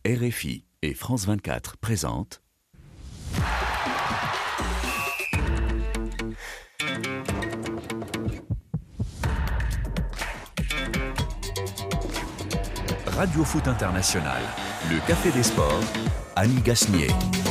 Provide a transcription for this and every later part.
RFI et France 24 présentent Radio Foot International, le Café des Sports, Annie Gasnier.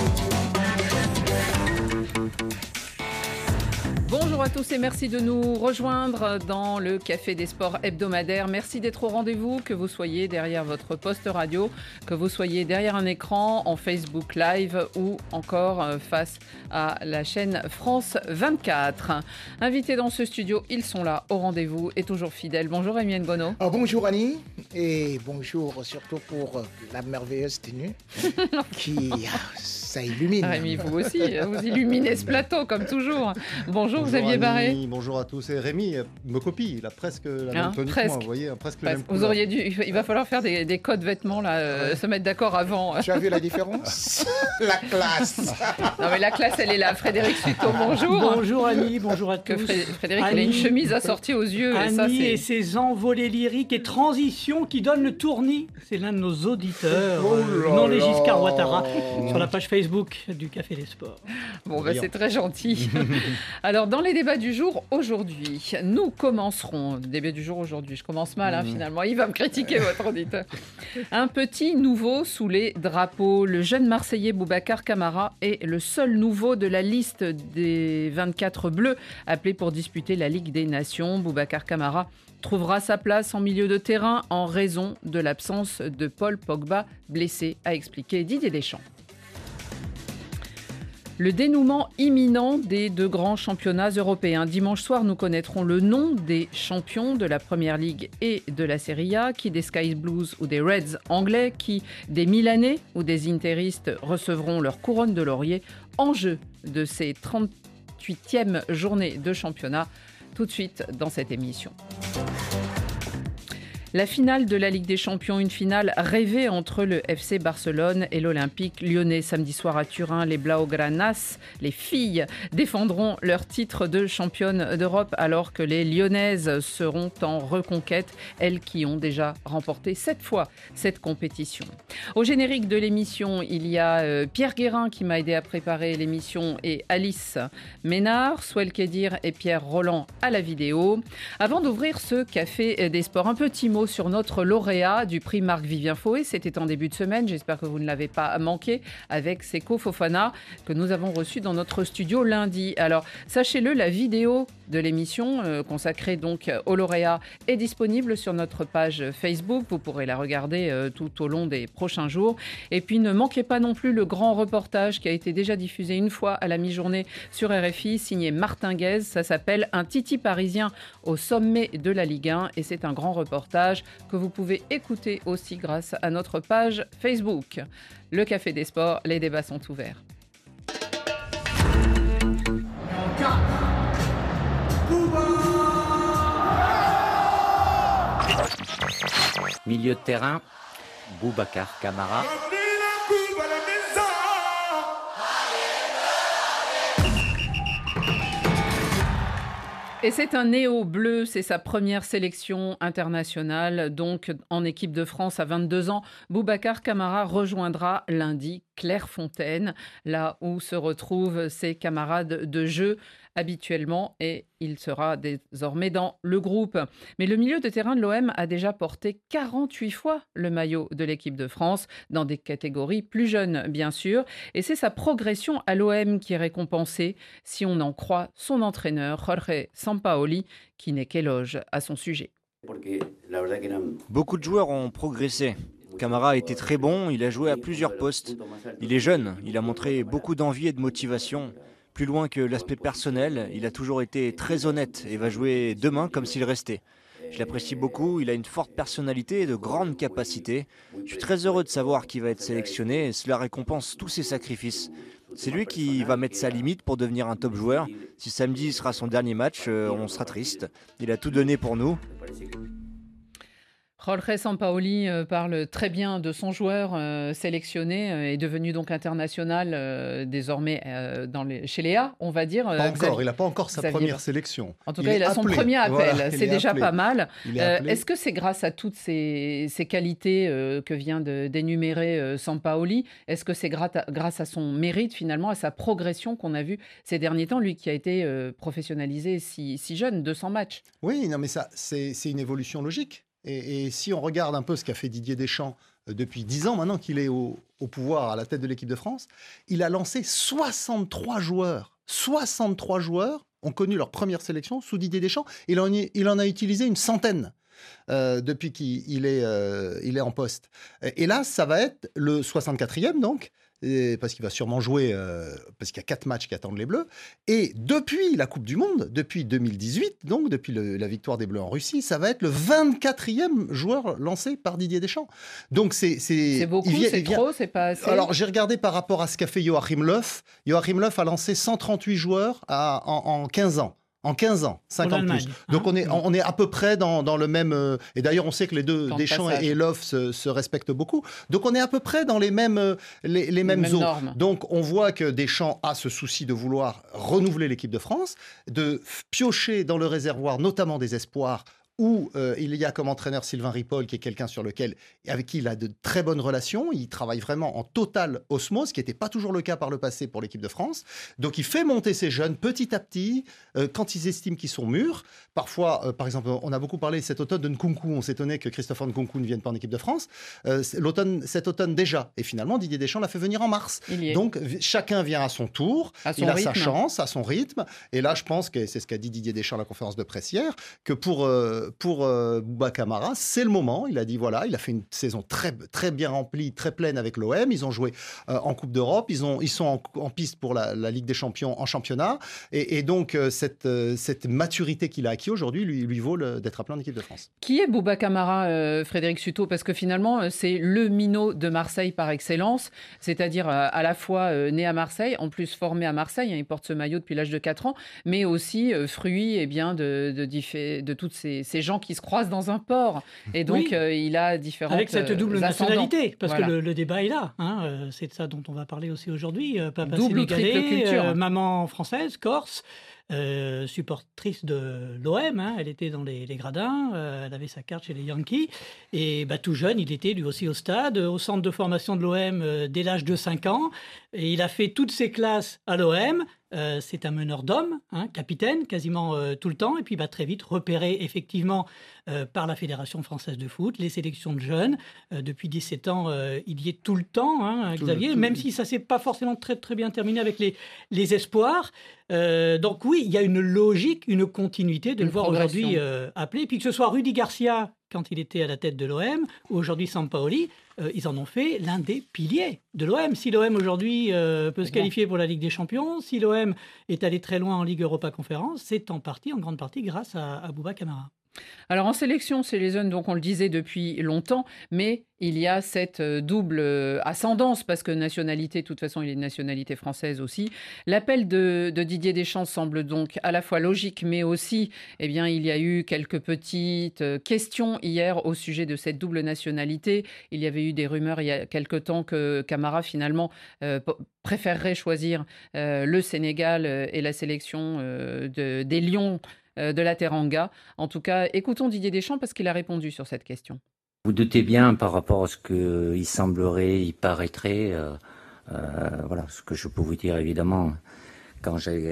Bonjour à tous et merci de nous rejoindre dans le Café des Sports hebdomadaire. Merci d'être au rendez-vous, que vous soyez derrière votre poste radio, que vous soyez derrière un écran, en Facebook Live ou encore face à la chaîne France 24. Invités dans ce studio, ils sont là au rendez-vous et toujours fidèles. Bonjour Rémi Ngono. Bonjour Annie et bonjour surtout pour la merveilleuse tenue qui ça illumine. Rémi, vous aussi, vous illuminez ce plateau comme toujours. Bonjour Xavier Barré. Bonjour à tous. Et Rémi me copie, il a presque la même tenue que moi, vous voyez, presque le même Vous auriez dû, il va falloir faire des codes vêtements, là, se mettre d'accord avant. Tu as vu la différence? La classe. Non mais la classe, elle est là. Frédéric Suto, bonjour. Bonjour Annie, bonjour à tous. Frédéric, il a une chemise assortie aux yeux. Annie et ses envolées lyriques et transitions qui donnent le tournis. C'est l'un de nos auditeurs, Nandé Giscard Ouattara, sur la page Facebook du Café des Sports. Bon, c'est très gentil. Alors, dans les débats du jour aujourd'hui, nous commencerons. Débat du jour aujourd'hui, je commence mal finalement. Il va me critiquer, votre auditeur. Un petit nouveau sous les drapeaux. Le jeune Marseillais Boubacar Kamara est le seul nouveau de la liste des 24 bleus appelés pour disputer la Ligue des Nations. Boubacar Kamara trouvera sa place en milieu de terrain en raison de l'absence de Paul Pogba, blessé, a expliqué Didier Deschamps. Le dénouement imminent des deux grands championnats européens. Dimanche soir, nous connaîtrons le nom des champions de la Première Ligue et de la Serie A, qui des Sky Blues ou des Reds anglais, qui des Milanais ou des Interistes recevront leur couronne de laurier. Enjeu de ces 38e journées de championnat, tout de suite dans cette émission. La finale de la Ligue des Champions, une finale rêvée entre le FC Barcelone et l'Olympique lyonnais. Samedi soir à Turin, les Blaugranas, les filles, défendront leur titre de championne d'Europe alors que les Lyonnaises seront en reconquête, elles qui ont déjà remporté 7 fois cette compétition. Au générique de l'émission, il y a Pierre Guérin qui m'a aidé à préparer l'émission et Alice Ménard, Souel Kedir et Pierre Roland à la vidéo. Avant d'ouvrir ce Café des Sports, un petit mot sur notre lauréat du prix Marc-Vivien Faué. C'était en début de semaine, j'espère que vous ne l'avez pas manqué, avec Seko Fofana que nous avons reçu dans notre studio lundi. Alors sachez-le, la vidéo de l'émission consacrée donc au lauréat est disponible sur notre page Facebook. Vous pourrez la regarder tout au long des prochains jours. Et puis ne manquez pas non plus le grand reportage qui a été déjà diffusé une fois à la mi-journée sur RFI, signé Martin Guez. Ça s'appelle Un Titi parisien au sommet de la Ligue 1 et c'est un grand reportage que vous pouvez écouter aussi grâce à notre page Facebook. Le Café des Sports, les débats sont ouverts. Milieu de terrain, Boubacar Kamara. Et c'est un néo-bleu, c'est sa première sélection internationale, donc en équipe de France à 22 ans. Boubacar Kamara rejoindra lundi Clairefontaine, là où se retrouvent ses camarades de jeu habituellement, et il sera désormais dans le groupe. Mais le milieu de terrain de l'OM a déjà porté 48 fois le maillot de l'équipe de France, dans des catégories plus jeunes bien sûr, et c'est sa progression à l'OM qui est récompensée, si on en croit son entraîneur Jorge Sampaoli, qui n'est qu'éloge à son sujet. Beaucoup de joueurs ont progressé. Kamara a été très bon, il a joué à plusieurs postes. Il est jeune, il a montré beaucoup d'envie et de motivation. Plus loin que l'aspect personnel, il a toujours été très honnête et va jouer demain comme s'il restait. Je l'apprécie beaucoup, il a une forte personnalité et de grandes capacités. Je suis très heureux de savoir qu'il va être sélectionné et cela récompense tous ses sacrifices. C'est lui qui va mettre sa limite pour devenir un top joueur. Si samedi sera son dernier match, on sera triste. Il a tout donné pour nous. Jorge Sampaoli parle très bien de son joueur sélectionné, est devenu donc international désormais chez Léa, on va dire. Pas encore, il n'a pas encore sa première sélection. En tout cas, il a son premier appel, voilà, c'est déjà pas mal. Est-ce que c'est grâce à toutes ces qualités que vient d'énumérer Sampaoli, est-ce que c'est grâce à son mérite finalement, à sa progression qu'on a vu ces derniers temps, lui qui a été professionnalisé si jeune, 200 matchs? Oui, non mais ça, c'est une évolution logique. Et si on regarde un peu ce qu'a fait Didier Deschamps depuis 10 ans maintenant qu'il est au pouvoir à la tête de l'équipe de France, il a lancé 63 joueurs. 63 joueurs ont connu leur première sélection sous Didier Deschamps. Il en a utilisé une centaine depuis qu'il est en poste. Et là, ça va être le 64e donc. Parce qu'il va sûrement jouer, parce qu'il y a 4 matchs qui attendent les Bleus. Et depuis la Coupe du Monde, depuis 2018, donc depuis la victoire des Bleus en Russie, ça va être le 24e joueur lancé par Didier Deschamps. Donc c'est beaucoup, c'est trop, c'est pas assez. Alors j'ai regardé par rapport à ce qu'a fait Joachim Löw. Joachim Löw a lancé 138 joueurs en 15 ans. En 15 ans, 50 plus. Donc on est à peu près dans le même... et d'ailleurs, on sait que les deux, Deschamps et Löw, se respectent beaucoup. Donc on est à peu près dans les mêmes eaux. Normes. Donc on voit que Deschamps a ce souci de vouloir renouveler l'équipe de France, de piocher dans le réservoir, notamment des espoirs, où il y a comme entraîneur Sylvain Ripoll, qui est quelqu'un avec qui il a de très bonnes relations. Il travaille vraiment en totale osmose, ce qui n'était pas toujours le cas par le passé pour l'équipe de France. Donc il fait monter ces jeunes petit à petit, quand ils estiment qu'ils sont mûrs. Parfois, par exemple, on a beaucoup parlé cet automne de Nkunku. On s'étonnait que Christopher Nkunku ne vienne pas en équipe de France. Cet automne déjà. Et finalement, Didier Deschamps l'a fait venir en mars. Donc chacun vient à son tour. Il a sa chance, à son rythme. Et là, je pense que c'est ce qu'a dit Didier Deschamps à la conférence de presse hier, que pour Bouba Kamara, c'est le moment. Il a dit voilà, il a fait une saison très, très bien remplie, très pleine avec l'OM. Ils ont joué en Coupe d'Europe. Ils sont en piste pour la Ligue des Champions en championnat. Et donc, cette maturité qu'il a acquis aujourd'hui lui vaut d'être appelé en équipe de France. Qui est Bouba Kamara, Frédéric Sutot? Parce que finalement, c'est le minot de Marseille par excellence. C'est-à-dire à la fois né à Marseille, en plus formé à Marseille. Il porte ce maillot depuis l'âge de 4 ans. Mais aussi fruit de toutes ces gens qui se croisent dans un port. Et donc, il a différentes avec cette double nationalité, parce voilà. que le débat est là. C'est de ça dont on va parler aussi aujourd'hui. Papa double sénégalais, maman française, corse, supportrice de l'OM. Elle était dans les gradins. Elle avait sa carte chez les Yankees. Et tout jeune, il était lui aussi au stade, au centre de formation de l'OM dès l'âge de 5 ans. Et il a fait toutes ses classes à l'OM. C'est un meneur d'hommes, capitaine quasiment tout le temps, et puis très vite repéré effectivement par la Fédération française de foot, les sélections de jeunes. Depuis 17 ans, il y est tout le temps, Xavier, même si ça ne s'est pas forcément très, très bien terminé avec les espoirs. Donc oui, il y a une logique, une continuité de le voir aujourd'hui appelé. Et puis que ce soit Rudy Garcia, quand il était à la tête de l'OM, ou aujourd'hui Sampaoli, ils en ont fait l'un des piliers de l'OM. Si l'OM aujourd'hui peut se qualifier pour la Ligue des Champions, si l'OM est allé très loin en Ligue Europa Conférence, c'est en grande partie grâce à Bouba Kamara. Alors en sélection, c'est les jeunes, donc on le disait depuis longtemps, mais il y a cette double ascendance, parce que nationalité, de toute façon, il est de nationalité française aussi. L'appel de Didier Deschamps semble donc à la fois logique, mais aussi, il y a eu quelques petites questions hier au sujet de cette double nationalité. Il y avait eu des rumeurs il y a quelque temps que Kamara, finalement, préférerait choisir le Sénégal et la sélection des Lions de la Teranga. En tout cas, écoutons Didier Deschamps parce qu'il a répondu sur cette question. Vous doutez bien par rapport à ce qu'il semblerait, il paraîtrait, voilà ce que je peux vous dire évidemment. Quand j'ai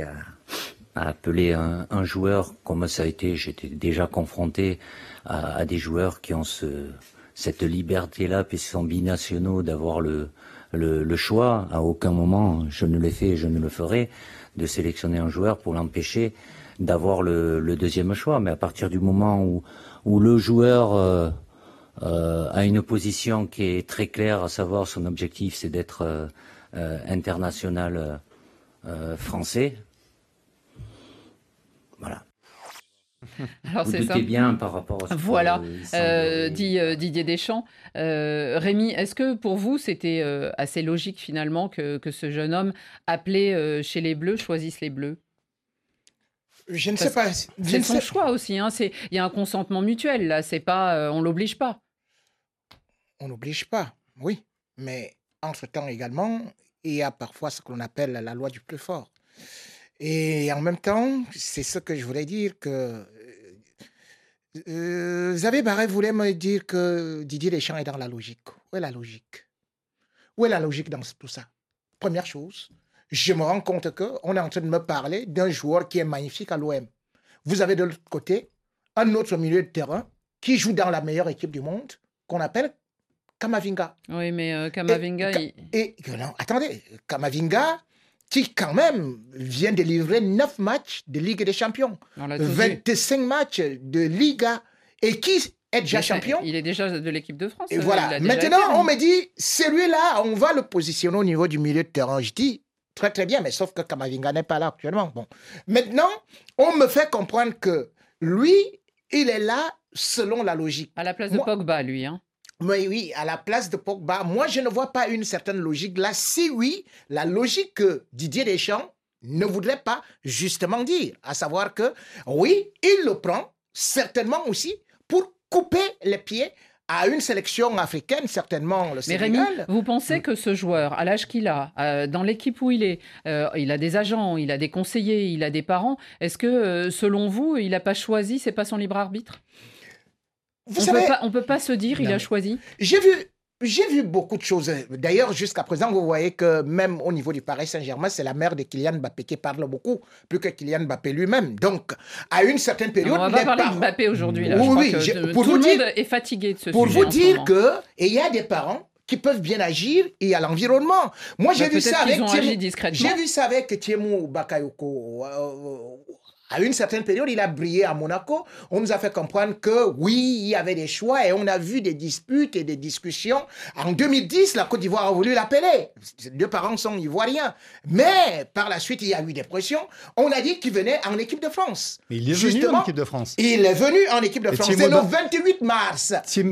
appelé un joueur, comme ça a été, j'étais déjà confronté à des joueurs qui ont cette liberté-là, puisqu'ils sont binationaux, d'avoir le choix. À aucun moment, je ne l'ai fait et je ne le ferai, de sélectionner un joueur pour l'empêcher d'avoir le deuxième choix. Mais à partir du moment où le joueur a une position qui est très claire, à savoir son objectif c'est d'être international français, voilà. Alors, vous doutez bien par rapport à ce voilà, dit Didier Deschamps. Rémi, est-ce que pour vous c'était assez logique finalement que ce jeune homme appelé chez les Bleus choisisse les Bleus? Je ne sais pas. C'est son choix aussi. Hein. Il y a un consentement mutuel là. C'est pas, on l'oblige pas. On n'oblige pas, oui. Mais entre-temps également, il y a parfois ce qu'on appelle la loi du plus fort. Et en même temps, c'est ce que je voulais dire que Xavier Barret voulait me dire que Didier Deschamps est dans la logique. Où est la logique? Où est la logique dans tout ça? Première chose, je me rends compte qu'on est en train de me parler d'un joueur qui est magnifique à l'OM. Vous avez de l'autre côté un autre milieu de terrain qui joue dans la meilleure équipe du monde, qu'on appelle Camavinga. Oui, mais Camavinga... Non, attendez, Camavinga, qui quand même vient de livrer 9 matchs de Ligue des Champions, 25 matchs de Liga, et qui est déjà champion. Il est déjà de l'équipe de France. Et voilà. Maintenant, on me dit, celui-là, on va le positionner au niveau du milieu de terrain. Je dis, très très bien, mais sauf que Camavinga n'est pas là actuellement. Bon. Maintenant, on me fait comprendre que lui, il est là selon la logique. À la place de Pogba, lui. Hein. Mais oui, à la place de Pogba, moi, je ne vois pas une certaine logique là. Si oui, la logique que Didier Deschamps ne voudrait pas justement dire, à savoir que oui, il le prend certainement aussi pour couper les pieds à une sélection africaine, certainement le Sénégal. Mais Rémi, vous pensez que ce joueur, à l'âge qu'il a, dans l'équipe où il est, il a des agents, il a des conseillers, il a des parents, est-ce que, selon vous, il n'a pas choisi, c'est pas son libre arbitre? On peut pas se dire il a choisi. J'ai vu beaucoup de choses. D'ailleurs, jusqu'à présent, vous voyez que même au niveau du Paris Saint-Germain, c'est la mère de Kylian Mbappé qui parle beaucoup, plus que Kylian Mbappé lui-même. Donc, à une certaine période... On va pas parler de Mbappé aujourd'hui. Là. Oui, tout le monde est fatigué de ce sujet. Pour vous dire qu'il y a des parents qui peuvent bien agir et à l'environnement. Moi, j'ai vu ça avec Thiemou Bakayoko. À une certaine période, il a brillé à Monaco. On nous a fait comprendre que oui, il y avait des choix et on a vu des disputes et des discussions. En 2010, la Côte d'Ivoire a voulu l'appeler. Ses deux parents sont ivoiriens. Mais par la suite, il y a eu des pressions. On a dit qu'il venait en équipe de France. Mais il est venu en équipe de France. Il est venu en équipe de France. C'est le 28 mars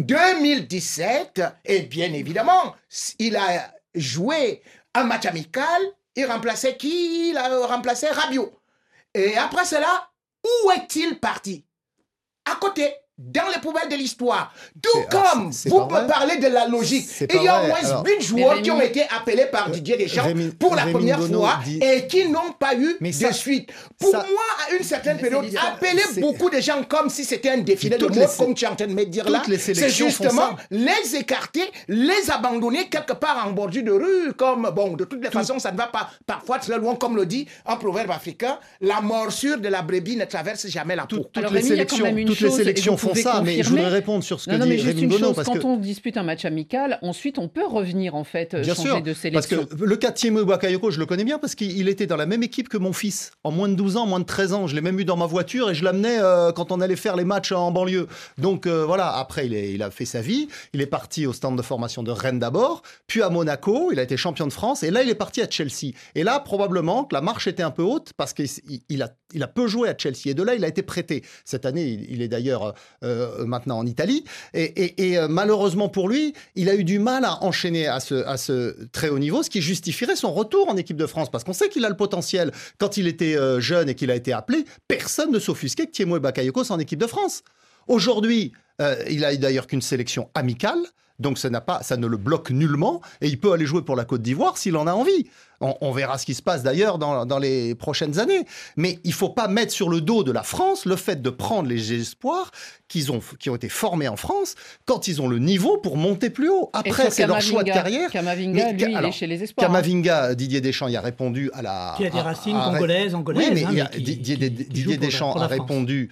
2017. Et bien évidemment, il a joué un match amical. Il remplaçait qui? Il a remplacé Rabiot. Et après cela, où est-il parti? À côté, dans les poubelles de l'histoire. Tout comme vous pouvez parler de la logique. Il y a au moins 8 joueurs qui ont été appelés par Didier Deschamps pour la première fois et qui n'ont pas eu de suite. Pour moi, à une certaine période, appeler beaucoup de gens comme si c'était un défilé de mode, comme tu es en train de me dire là, c'est justement les écarter, les abandonner quelque part en bordure de rue, comme, bon, de toutes les façons, ça ne va pas parfois très loin, comme le dit un proverbe africain, la morsure de la brebis ne traverse jamais la peau. Toutes les sélections font ça, mais je voudrais répondre sur ce que dit Rémi Bonneau. Quand on dispute un match amical, ensuite on peut revenir en fait, changer de sélection. Parce que le cas de Thiemou Bakayoko, je le connais bien parce qu'il était dans la même équipe que mon fils, en moins de 12 ans, moins de 13 ans. Je l'ai même eu dans ma voiture et je l'amenais quand on allait faire les matchs en banlieue. Donc voilà, après il a fait sa vie, il est parti au stand de formation de Rennes d'abord, puis à Monaco, il a été champion de France et là il est parti à Chelsea. Et là probablement que la marche était un peu haute parce qu'il a peu joué à Chelsea et de là il a été prêté. Cette année, il est d'ailleurs maintenant en Italie. Et malheureusement pour lui, il a eu du mal à enchaîner à ce très haut niveau, ce qui justifierait son retour en équipe de France. Parce qu'on sait qu'il a le potentiel. Quand il était jeune et qu'il a été appelé, personne ne s'offusquait que Thiemou Bakayoko soit en équipe de France. Aujourd'hui, il a d'ailleurs qu'une sélection amicale. Donc ça ne le bloque nullement et il peut aller jouer pour la Côte d'Ivoire s'il en a envie. On verra ce qui se passe d'ailleurs dans les prochaines années. Mais il ne faut pas mettre sur le dos de la France le fait de prendre les espoirs qui ont été formés en France quand ils ont le niveau pour monter plus haut. Après, c'est leur choix de carrière. Camavinga, lui, il est chez les espoirs. Camavinga, Didier Deschamps y a répondu à la... Qui a des racines congolaises. Oui, mais Didier Deschamps a répondu...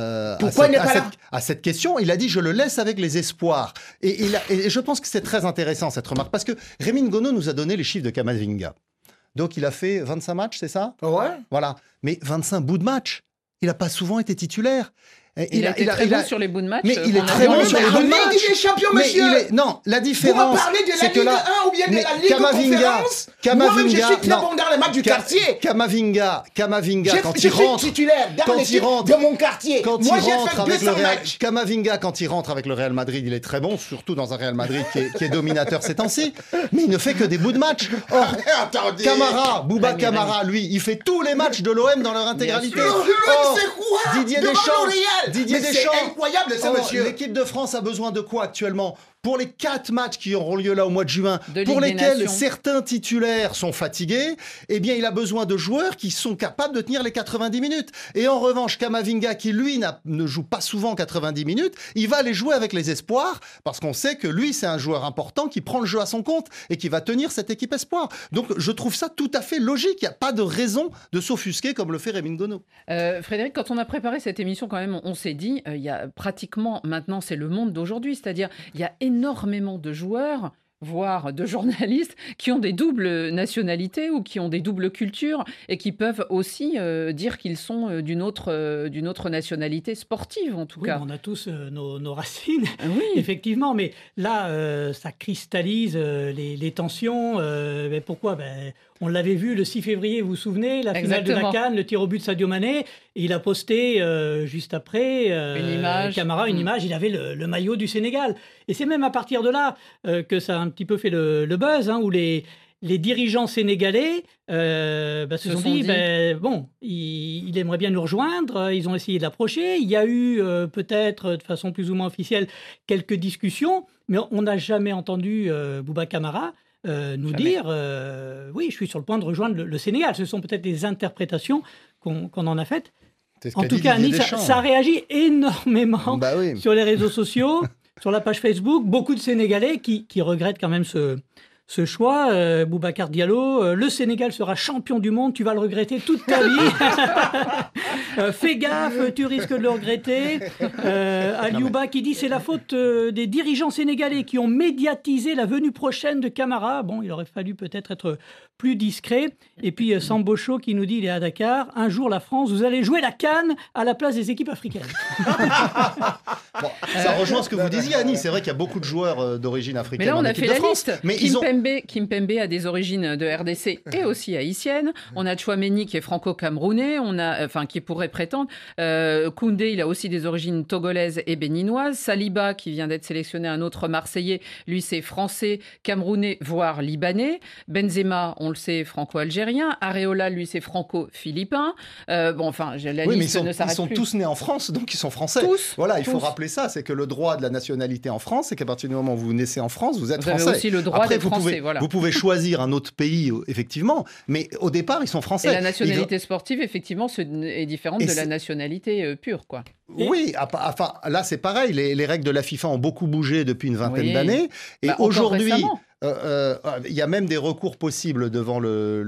à cette question, il a dit « je le laisse avec les espoirs ». Et je pense que c'est très intéressant cette remarque, parce que Rémi Ngono nous a donné les chiffres de Camavinga. Donc il a fait 25 matchs, c'est ça? Ouais. Voilà, mais 25 bouts de match. Il n'a pas souvent été titulaire. Il a été très bon sur les bouts de match. Mais il est très bon sur les bouts de match. Il est champion, monsieur. Non, la différence. Vous me parlez de la Ligue 1 ou bien de la Ligue Conférence? Moi-même, je suis très bon dans les matchs du quartier. Kamavinga, quand il rentre... Je suis titulaire dans l'équipe de mon quartier. Moi, j'ai fait 200 matchs. Kamavinga, quand il rentre avec le Real Madrid, il est très bon, surtout dans un Real Madrid qui est dominateur ces temps-ci. Mais il ne fait que des bouts de match. Or, Bouba Camara, lui, il fait tous les matchs de l'OM dans leur intégralité. C'est quoi? Didier Deschamps, c'est incroyable, ce monsieur. L'équipe de France a besoin de quoi actuellement? Pour les 4 matchs qui auront lieu là au mois de juin, pour lesquels certains titulaires sont fatigués, eh bien, il a besoin de joueurs qui sont capables de tenir les 90 minutes. Et en revanche, Kamavinga, qui lui ne joue pas souvent 90 minutes, il va les jouer avec les espoirs, parce qu'on sait que lui, c'est un joueur important qui prend le jeu à son compte et qui va tenir cette équipe espoir. Donc, je trouve ça tout à fait logique. Il n'y a pas de raison de s'offusquer comme le fait Rémi Ngono. Frédéric, quand on a préparé cette émission, quand même, on s'est dit, il y a pratiquement, maintenant, c'est le monde d'aujourd'hui, c'est-à-dire, il y a énormément de joueurs, voire de journalistes, qui ont des doubles nationalités ou qui ont des doubles cultures et qui peuvent aussi dire qu'ils sont d'une autre nationalité sportive, en tout cas. On a tous nos racines, oui. Effectivement, mais là, ça cristallise les tensions. Mais pourquoi? On l'avait vu le 6 février, vous vous souvenez, la finale de la CAN, le tir au but de Sadio Mané, et il a posté juste après Camara, une image, il avait le maillot du Sénégal. Et c'est même à partir de là que ça a un petit peu fait le buzz, où les dirigeants sénégalais se sont dit, il aimerait bien nous rejoindre, ils ont essayé de l'approcher, il y a eu peut-être de façon plus ou moins officielle quelques discussions, mais on n'a jamais entendu Bouba Camara nous dire oui, je suis sur le point de rejoindre le Sénégal. Ce sont peut-être des interprétations qu'on en a faites. En tout cas, Nice, ça réagit énormément sur les réseaux sociaux, sur la page Facebook. Beaucoup de Sénégalais qui regrettent quand même ce choix. Boubacar Diallo, le Sénégal sera champion du monde, tu vas le regretter toute ta vie. Fais gaffe, tu risques de le regretter. Aliouba qui dit c'est la faute des dirigeants sénégalais qui ont médiatisé la venue prochaine de Camara. Bon, il aurait fallu peut-être être plus discret. Et puis Sambocho qui nous dit, il est à Dakar, un jour la France, vous allez jouer la CAN à la place des équipes africaines. Ça rejoint ce que vous disiez, Annie. C'est vrai qu'il y a beaucoup de joueurs d'origine africaine. Mais là, on a fait la liste. Mais Kimpembe a des origines de RDC et aussi haïtiennes. On a Tchouaméni qui est franco-camerounais, qui pourrait prétendre. Koundé, il a aussi des origines togolaises et béninoises. Saliba, qui vient d'être sélectionné, un autre Marseillais, lui c'est français, camerounais, voire libanais. Benzema, on le sait, franco-algérien. Areola, lui c'est franco-philippin. La liste ne s'arrête plus. Ils sont tous nés en France, donc ils sont français. Il faut rappeler ça, c'est que le droit de la nationalité en France, c'est qu'à partir du moment où vous naissez en France, vous êtes français. Vous avez aussi le droit d'être français. Vous pouvez choisir un autre pays, effectivement, mais au départ, ils sont français. Et la nationalité sportive, effectivement, est différente de la nationalité pure, quoi. Oui, là, c'est pareil. Les règles de la FIFA ont beaucoup bougé depuis une vingtaine d'années. Et aujourd'hui, il y a même des recours possibles devant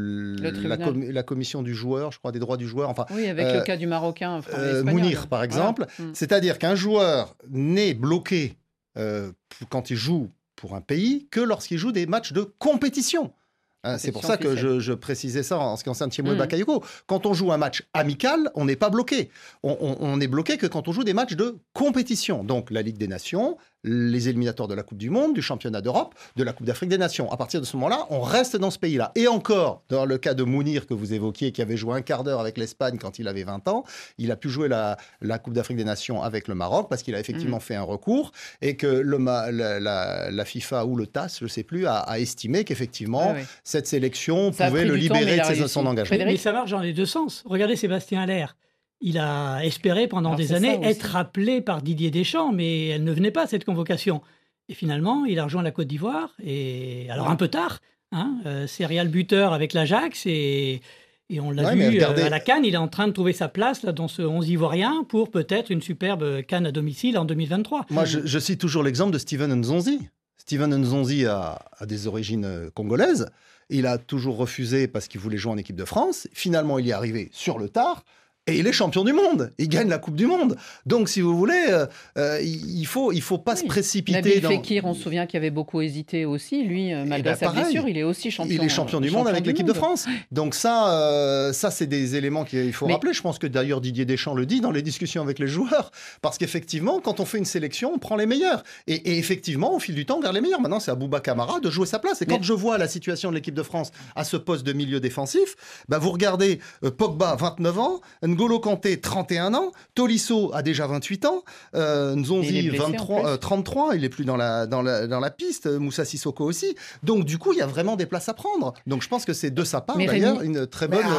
la commission du joueur, je crois, des droits du joueur. Avec le cas du Marocain. Mounir, par exemple. Voilà. C'est-à-dire qu'un joueur n'est bloqué quand il joue pour un pays que lorsqu'il joue des matchs de compétition. C'est pour ça que je précisais ça en ce qui concerne Thiemo Bakayoko. Quand on joue un match amical, on n'est pas bloqué. On n'est bloqué que quand on joue des matchs de compétition. Donc la Ligue des Nations, les éliminatoires de la Coupe du Monde, du Championnat d'Europe, de la Coupe d'Afrique des Nations. À partir de ce moment-là, on reste dans ce pays-là. Et encore, dans le cas de Mounir que vous évoquiez, qui avait joué un quart d'heure avec l'Espagne quand il avait 20 ans, il a pu jouer la Coupe d'Afrique des Nations avec le Maroc parce qu'il a effectivement fait un recours et que la FIFA ou le TAS, je ne sais plus, a estimé qu'effectivement, cette sélection pouvait le libérer de son engagement. Mais ça marche dans les deux sens. Regardez Sébastien Haller. Il a espéré pendant des années être appelé par Didier Deschamps, mais elle ne venait pas, cette convocation. Et finalement, il a rejoint la Côte d'Ivoire, alors un peu tard, serial buteur avec l'Ajax, et on l'a vu à la CAN, il est en train de trouver sa place là, dans ce 11 ivoirien pour peut-être une superbe CAN à domicile en 2023. Moi, je cite toujours l'exemple de Steven Nzonzi. Steven Nzonzi a des origines congolaises. Il a toujours refusé parce qu'il voulait jouer en équipe de France. Finalement, il y est arrivé sur le tard. Et il est champion du monde. Il gagne la Coupe du Monde. Donc, si vous voulez, il faut pas se précipiter. Nabil Fekir, on se souvient qu'il avait beaucoup hésité aussi. Lui, malgré sa blessure, il est aussi champion. Il est champion du monde avec l'équipe de France. Donc ça c'est des éléments qu'il faut rappeler. Je pense que d'ailleurs Didier Deschamps le dit dans les discussions avec les joueurs. Parce qu'effectivement, quand on fait une sélection, on prend les meilleurs. Et effectivement, au fil du temps, vers les meilleurs. Maintenant, c'est à Bouba Camara de jouer sa place. Et quand je vois la situation de l'équipe de France à ce poste de milieu défensif, vous regardez Pogba, 29 ans, N'Golo Kanté, 31 ans, Tolisso a déjà 28 ans, Nzonzi, 33, il n'est plus dans la piste, Moussa Sissoko aussi. Donc, du coup, il y a vraiment des places à prendre. Donc, je pense que c'est de sa part, d'ailleurs, une très bonne...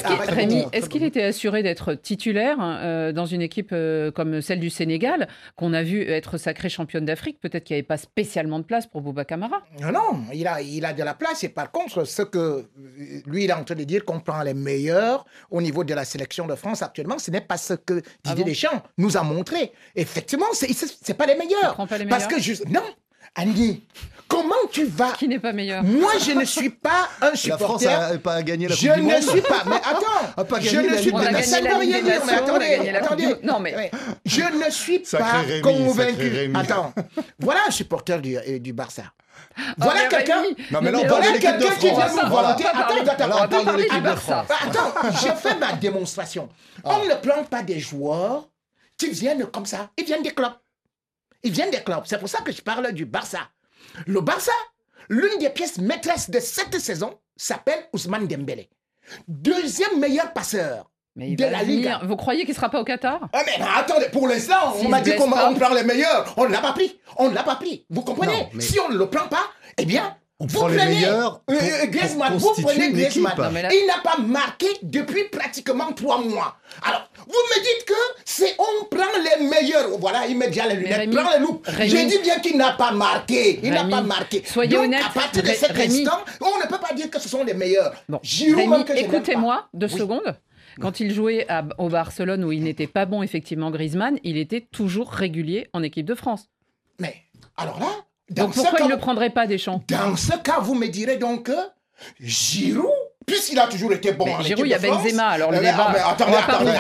Est-ce qu'il était assuré d'être titulaire dans une équipe comme celle du Sénégal, qu'on a vu être sacrée championne d'Afrique? Peut-être qu'il n'y avait pas spécialement de place pour Bouba Camara. Non, il a de la place. Et par contre, ce que lui, il est en train de dire qu'on prend les meilleurs au niveau de la sélection de France actuellement, ce n'est pas ce que Didier Deschamps nous a montré. Effectivement, c'est pas les meilleurs. Parce que non, Annie, comment tu vas... Qui n'est pas meilleur? Moi, je ne suis pas un supporter... La France n'a pas gagné la Coupe du Monde. Je ne suis pas... Mais attends, je ne suis pas... Ça ne veut rien dire, mais attendez. Non, mais... Je ne suis pas convaincu. Attends, voilà un supporter du Barça. Voilà quelqu'un... Non, mais là, on parle de l'équipe de France. Qui vient nous vanter. Attends, on parle de l'équipe de France. Attends, je fais ma démonstration. On ne prend pas des joueurs qui viennent comme ça. Ils viennent des clubs. C'est pour ça que je parle du Barça. Le Barça, l'une des pièces maîtresses de cette saison s'appelle Ousmane Dembélé. Deuxième meilleur passeur de la Ligue. Vous croyez qu'il ne sera pas au Qatar? Mais attendez, pour l'instant, on m'a dit qu'on prend les meilleurs. On ne l'a pas pris. Vous comprenez? Si on ne le prend pas, eh bien... On prend les meilleurs Griezmann, vous prenez Griezmann. Il n'a pas marqué depuis pratiquement 3 mois. Alors, vous me dites que on prend les meilleurs. Voilà, il met déjà les lunettes, prend les loupes. J'ai dit bien qu'il n'a pas marqué. Soyez honnête. À partir de cet instant, on ne peut pas dire que ce sont les meilleurs. Bon. Rémi, écoutez-moi 2 secondes. Quand il jouait au Barcelone, où il n'était pas bon, effectivement, Griezmann, il était toujours régulier en équipe de France. Mais, alors là... Donc pourquoi il ne le prendrait pas, Deschamps? Dans ce cas, vous me direz donc que Giroud, puisqu'il a toujours été bon en équipe de France... Giroud, il y a Benzema, alors le débat... Attendez,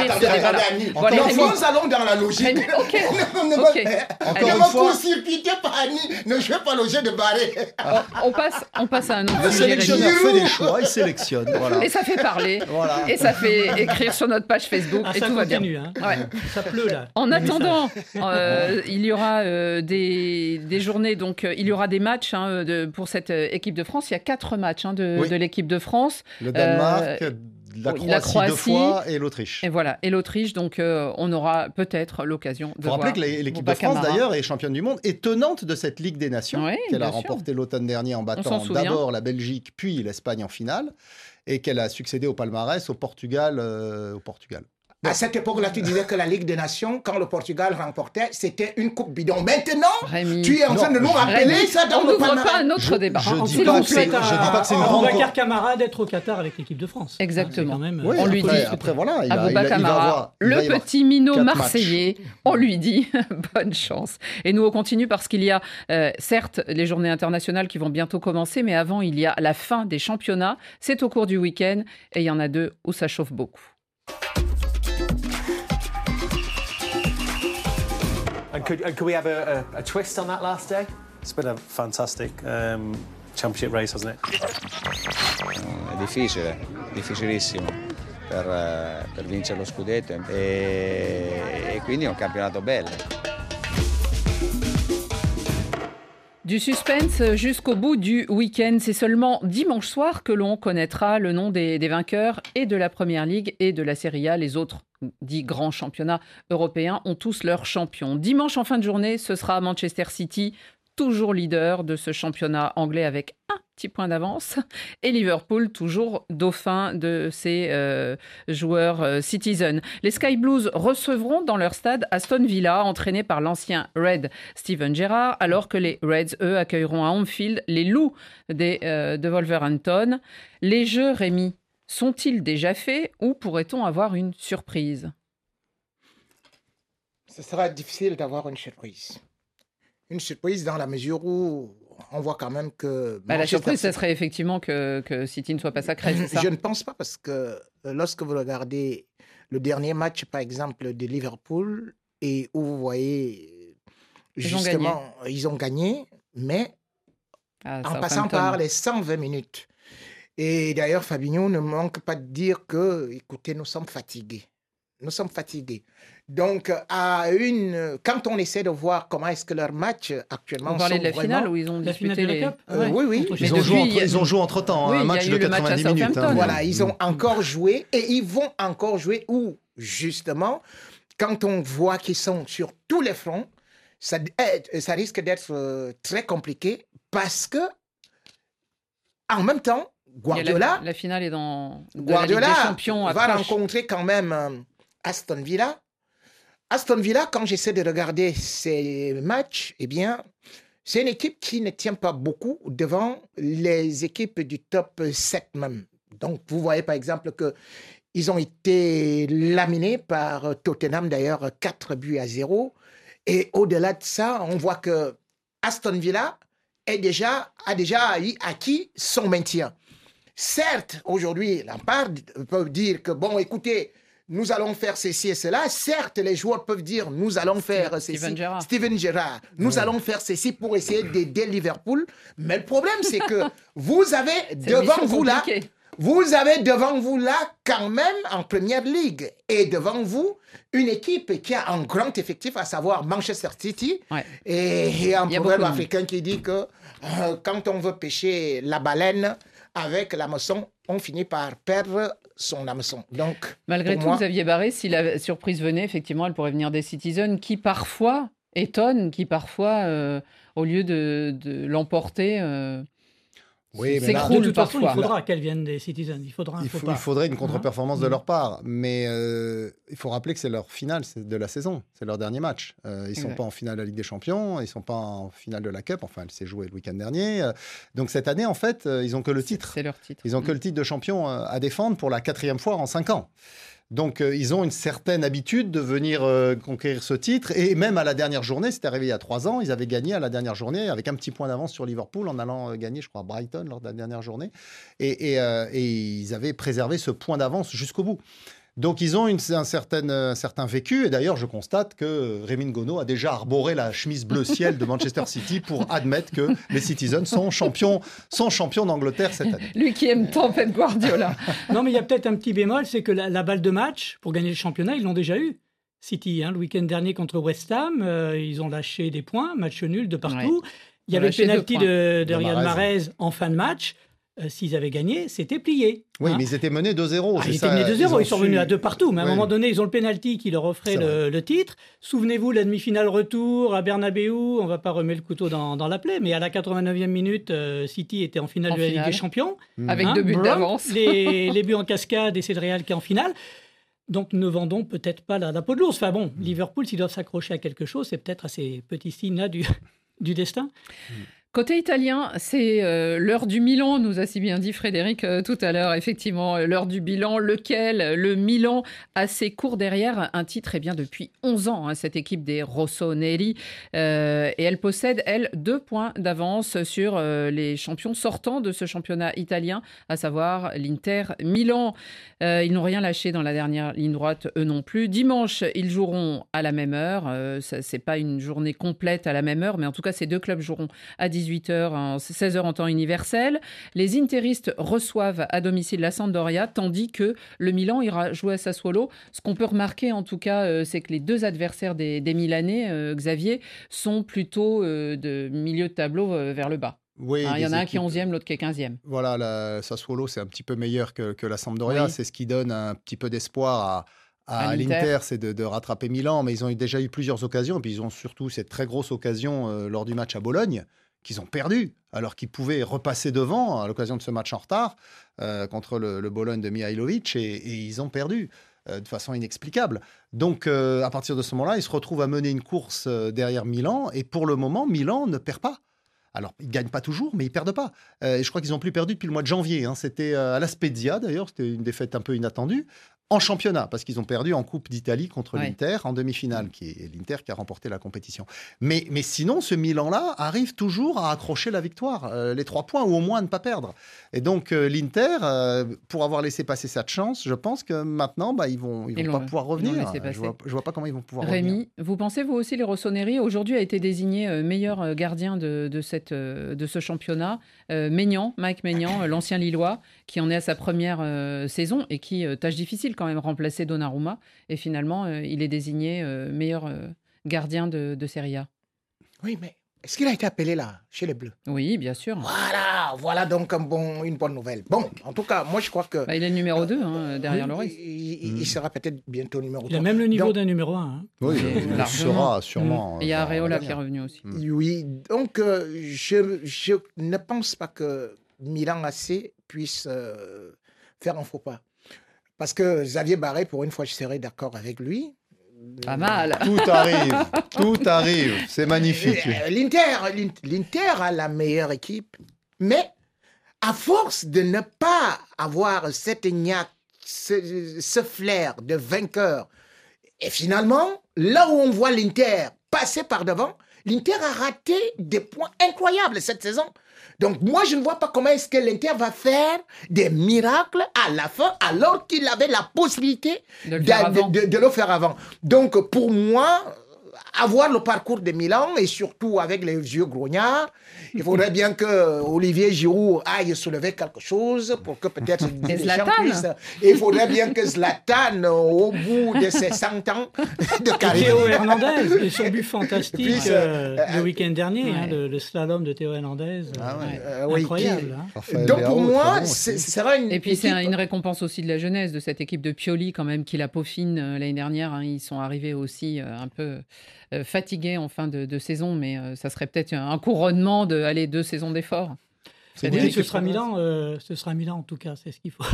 nous allons dans la logique. Ok. Ne me précipitez pas, Annie, ne jouez pas le jeu de Barré. On passe à un autre sujet. Le sélectionneur fait des choix, il sélectionne. Voilà. Et ça fait parler, et ça fait écrire sur notre page Facebook, et tout va bien. Hein. Ça pleut là. En attendant, il y aura des journées, donc il y aura des matchs pour cette équipe de France. Il y a 4 matchs de l'équipe de France. Le Danemark, la Croatie 2 fois et l'Autriche. Et voilà, et l'Autriche, donc on aura peut-être l'occasion de voir. Il faut rappeler que l'équipe de France, d'ailleurs, est championne du monde et tenante de cette Ligue des Nations, qu'elle a remportée l'automne dernier en battant d'abord la Belgique, puis l'Espagne en finale, et qu'elle a succédé au palmarès au Portugal. À cette époque-là, tu disais que la Ligue des Nations, quand le Portugal remportait, c'était une coupe bidon. Maintenant, Rémi, tu es en train de nous rappeler ça dans le palmarès. Pas un autre débat. Je ne dis pas que c'est une grande... Boubacar Camara d'être au Qatar avec l'équipe de France. Exactement. On lui dit... Après, voilà, Boubacar Camara, le petit minot marseillais, on lui dit bonne chance. Et nous, on continue parce qu'il y a, certes, les journées internationales qui vont bientôt commencer, mais avant, il y a la fin des championnats. C'est au cours du week-end et il y en a 2 où ça chauffe beaucoup. And could we have a twist on that last day? It's been a fantastic championship race, hasn't it? È difficilissimo per vincere lo scudetto e quindi è un campionato bello. Du suspense jusqu'au bout du week-end. C'est seulement dimanche soir que l'on connaîtra le nom des vainqueurs et de la Première Ligue et de la Serie A. Les autres dits grands championnats européens ont tous leurs champions. Dimanche en fin de journée, ce sera Manchester City, toujours leader de ce championnat anglais avec un petit point d'avance, et Liverpool, toujours dauphin de ses joueurs Citizen. Les Sky Blues recevront dans leur stade Aston Villa, entraîné par l'ancien Red Steven Gerrard, alors que les Reds, eux, accueilleront à Anfield les Loups de Wolverhampton. Les jeux, Rémi, sont-ils déjà faits ou pourrait-on avoir une surprise? Ce sera difficile d'avoir une surprise. Une surprise dans la mesure où on voit quand même que... la surprise, ce serait effectivement que City ne soit pas sacré, c'est ça? Je ne pense pas, parce que lorsque vous regardez le dernier match, par exemple, de Liverpool, et où vous voyez, justement, ils ont gagné, mais en passant par les 120 minutes. Et d'ailleurs, Fabinho ne manque pas de dire que, écoutez, nous sommes fatigués. Nous sommes fatigués. Donc, quand on essaie de voir comment est-ce que leurs matchs actuellement sont vraiment... On parlait de la finale où ils ont disputé la Cup. Oui. Ils ont joué entre-temps, un match de 90 minutes. Voilà, ils ont encore joué et ils vont encore jouer où, justement, quand on voit qu'ils sont sur tous les fronts, ça risque d'être très compliqué parce que, en même temps, Guardiola... La finale est dans Guardiola la Ligue des Champions. Va rencontrer quand même Aston Villa. Aston Villa, quand j'essaie de regarder ces matchs, eh bien, c'est une équipe qui ne tient pas beaucoup devant les équipes du top 7 même. Donc, vous voyez par exemple qu'ils ont été laminés par Tottenham, d'ailleurs 4-0. Et au-delà de ça, on voit que Aston Villa a déjà acquis son maintien. Certes, aujourd'hui, Lampard peut dire que, bon, écoutez, nous allons faire ceci et cela. Certes, les joueurs peuvent dire, nous allons faire ceci. Steven Gerrard. Nous allons faire ceci pour essayer d'aider Liverpool. Mais le problème, c'est que vous avez devant vous là quand même en Première Ligue et devant vous une équipe qui a un grand effectif, à savoir Manchester City. Ouais. Et un proverbe africain qui dit que quand on veut pêcher la baleine avec l'hameçon, on finit par perdre son hameçon. Donc, malgré tout, Xavier Barré, si la surprise venait, effectivement, elle pourrait venir des Citizens qui parfois étonnent, qui parfois, au lieu de l'emporter, s'écroulent de toute façon, parfois. Il faudra qu'elle vienne des Citizens. Il faudrait une contre-performance de leur part. Mais il faut rappeler que c'est leur finale de la saison. C'est leur dernier match. Ils ne sont pas en finale de la Ligue des Champions. Ils ne sont pas en finale de la Cup. Enfin, elle s'est jouée le week-end dernier. Donc cette année, en fait, ils n'ont que le titre. C'est leur titre. Ils n'ont que le titre de champion à défendre pour la 4e fois en 5 ans. Donc, ils ont une certaine habitude de venir conquérir ce titre. Et même à la dernière journée, c'était arrivé il y a 3 ans, ils avaient gagné à la dernière journée avec un petit point d'avance sur Liverpool en allant gagner, je crois, Brighton lors de la dernière journée. Et ils avaient préservé ce point d'avance jusqu'au bout. Donc, ils ont un certain vécu. Et d'ailleurs, je constate que Rémi Ngono a déjà arboré la chemise bleu ciel de Manchester City pour admettre que les Citizens sont champions d'Angleterre cette année. Lui qui aime tant Pep Guardiola. Non, mais il y a peut-être un petit bémol, c'est que la balle de match, pour gagner le championnat, ils l'ont déjà eu. City, le week-end dernier contre West Ham, ils ont lâché des points, match nul de partout. Ouais. Il y avait le pénalty de Riyad Mahrez en fin de match. S'ils avaient gagné, c'était plié. Oui, mais ils étaient menés 2-0. Ils étaient menés 2-0, ils sont revenus à 2 partout. Mais à un moment donné, ils ont le pénalty qui leur offrait le titre. Souvenez-vous, la demi-finale retour à Bernabeu, on ne va pas remettre le couteau dans la plaie, mais à la 89e minute, City était en finale de la Ligue des Champions. Avec 2 buts d'avance. Les buts en cascade et c'est le Real qui est en finale. Donc ne vendons peut-être pas la peau de l'ours. Enfin bon, Liverpool, s'ils doivent s'accrocher à quelque chose, c'est peut-être à ces petits signes-là du destin. Côté italien, c'est l'heure du Milan, nous a si bien dit Frédéric tout à l'heure. Effectivement, l'heure du bilan, le Milan assez court derrière un titre depuis 11 ans, cette équipe des rossoneri. Et elle possède, 2 points d'avance sur les champions sortants de ce championnat italien, à savoir l'Inter Milan. Ils n'ont rien lâché dans la dernière ligne droite, eux non plus. Dimanche, ils joueront à la même heure. C'est pas une journée complète à la même heure, mais en tout cas, ces 2 clubs joueront à 18h, 16h en temps universel. Les interistes reçoivent à domicile la Sampdoria, tandis que le Milan ira jouer à Sassuolo. Ce qu'on peut remarquer, en tout cas, c'est que les 2 adversaires des Milanais, Xavier, sont plutôt de milieu de tableau vers le bas. Oui, il y en a un qui est 11e, l'autre qui est 15e. Voilà, la Sassuolo, c'est un petit peu meilleur que la Sampdoria. Oui. C'est ce qui donne un petit peu d'espoir à l'Inter, c'est de rattraper Milan. Mais ils ont déjà eu plusieurs occasions. Et puis ils ont surtout cette très grosse occasion lors du match à Bologne, qu'ils ont perdu, alors qu'ils pouvaient repasser devant à l'occasion de ce match en retard contre le Bologne de Mihailovic, et ils ont perdu de façon inexplicable. Donc, à partir de ce moment-là, ils se retrouvent à mener une course derrière Milan, et pour le moment, Milan ne perd pas. Alors, ils ne gagnent pas toujours, mais ils ne perdent pas. Et je crois qu'ils n'ont plus perdu depuis le mois de janvier. C'était à la Spezia, d'ailleurs, c'était une défaite un peu inattendue. en championnat, parce qu'ils ont perdu en Coupe d'Italie contre l'Inter en demi-finale, qui est l'Inter qui a remporté la compétition. Mais sinon, ce Milan-là arrive toujours à accrocher la victoire, les 3 points, ou au moins à ne pas perdre. Et donc, l'Inter, pour avoir laissé passer cette chance, je pense que maintenant, ils vont pas pouvoir revenir. Je vois pas comment ils vont pouvoir revenir. Rémi, vous pensez, vous aussi, les Rossoneri, aujourd'hui a été désigné meilleur gardien de ce championnat. Mike Maignan, l'ancien Lillois, qui en est à sa première saison et qui, tâche difficile quand même, remplacer Donnarumma. Et finalement, il est désigné meilleur gardien de Serie A. Oui, mais est-ce qu'il a été appelé là, chez les Bleus? Oui, bien sûr. Voilà donc une bonne nouvelle. Bon, en tout cas, moi je crois que... il est le numéro 2 derrière Lloris. Il sera peut-être bientôt numéro 3. Il a même le niveau d'un numéro 1. Hein. Oui, il sera sûrement... Il y a Areola qui est revenu aussi. Oui, donc je ne pense pas que Milan AC puisse faire un faux pas. Parce que Xavier Barré, pour une fois, je serais d'accord avec lui. Pas mal. Tout arrive. C'est magnifique. L'Inter a la meilleure équipe. Mais à force de ne pas avoir cette niaque, ce flair de vainqueur, et finalement, là où on voit l'Inter passer par devant, l'Inter a raté des points incroyables cette saison. Donc moi, je ne vois pas comment est-ce que l'Inter va faire des miracles à la fin, alors qu'il avait la possibilité de le faire avant. Donc pour moi, avoir le parcours de Milan, et surtout avec les yeux grognards, il faudrait bien que Olivier Giroud aille soulever quelque chose pour que peut-être Deschamps puisse. Il faudrait bien que Zlatan, au bout de ses 100 ans de carrière... Théo Hernandez, et son but fantastique le week-end dernier, le slalom de Théo Hernandez, incroyable. Donc pour moi, ce sera une... Et puis c'est une récompense aussi de la jeunesse, de cette équipe de Pioli quand même, qui la peaufine l'année dernière. Ils sont arrivés aussi un peu... fatigué en fin de saison, mais ça serait peut-être un couronnement de 2 saisons d'efforts. Ce sera Milan en tout cas, c'est ce qu'il faut.